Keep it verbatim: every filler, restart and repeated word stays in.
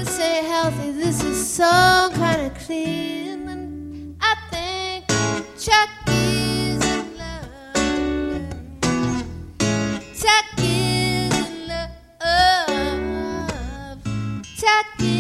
say healthy, this is some kind of clean. And I think Chucky's in love. Chucky's in love. Chucky.